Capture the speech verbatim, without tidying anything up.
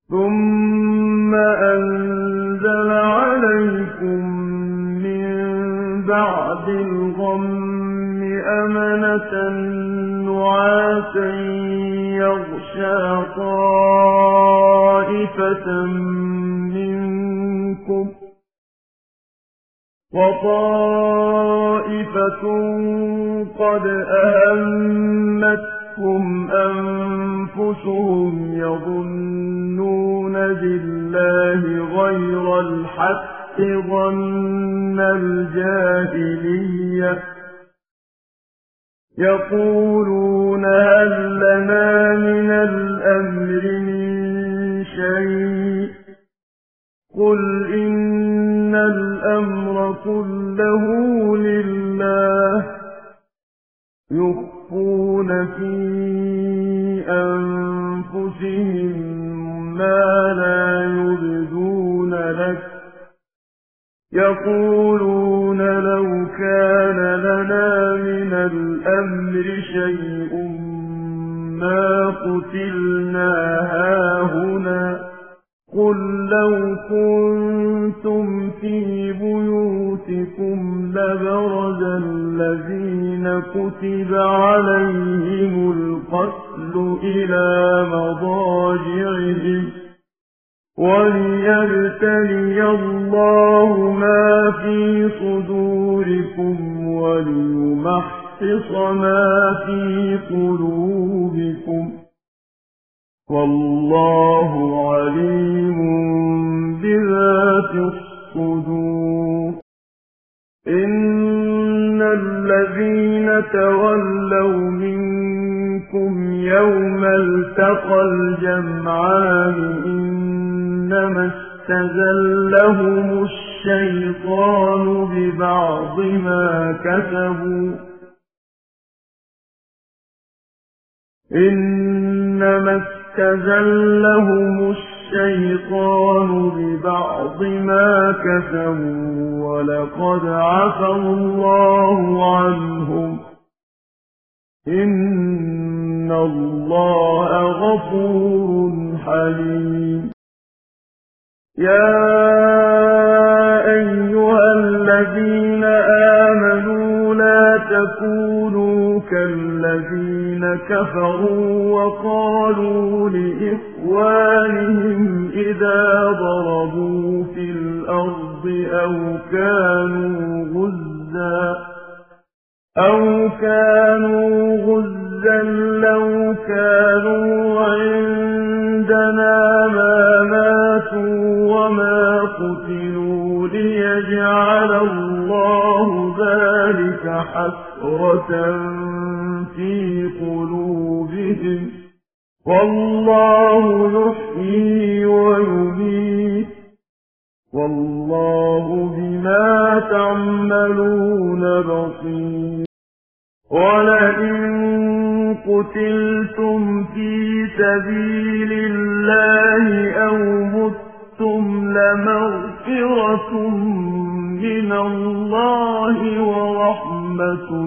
ثم أنزل عليكم من بعد الغم أمنة نعاسا يغشى طائفة منكم وطائفة قد أهمتهم أنفسهم يظنون بالله غير الحق ظن الجاهلية يقولون هل لنا من الأمر من شيء قل إن الأمر كله لله يخفون في أنفسهم ما لا يبدون لك يقولون لو كان لنا من الأمر شيء ما قتلنا هاهنا قل لو كنتم في بيوتكم لبرز الذين كتب عليهم القتل إلى مضاجعهم وليبتلي الله ما في صدوركم وليمحص ما في قلوبكم والله عليم بذات الصدور إن الذين تولوا منكم يوم التقى الجمعان إنما استزلهم الشيطان ببعض ما كسبوا إنما استزلهم الشيطان ببعض ما كسبوا ولقد عفى الله عنهم إن الله غفور حليم يا أيها الذين آمنوا لا تكونوا كالذين كفروا وقالوا لإخوانهم إذا ضربوا في الأرض أو كانوا غزا أو كانوا غزا لو كانوا عندنا ما ماتوا وما قتلوا ليجعل الله ذلك حسرة في قلوبهم والله يحيي ويميت والله بما تعملون بصير ولئن قتلتم في سبيل الله أو متم لمغفرة من الله ورحمة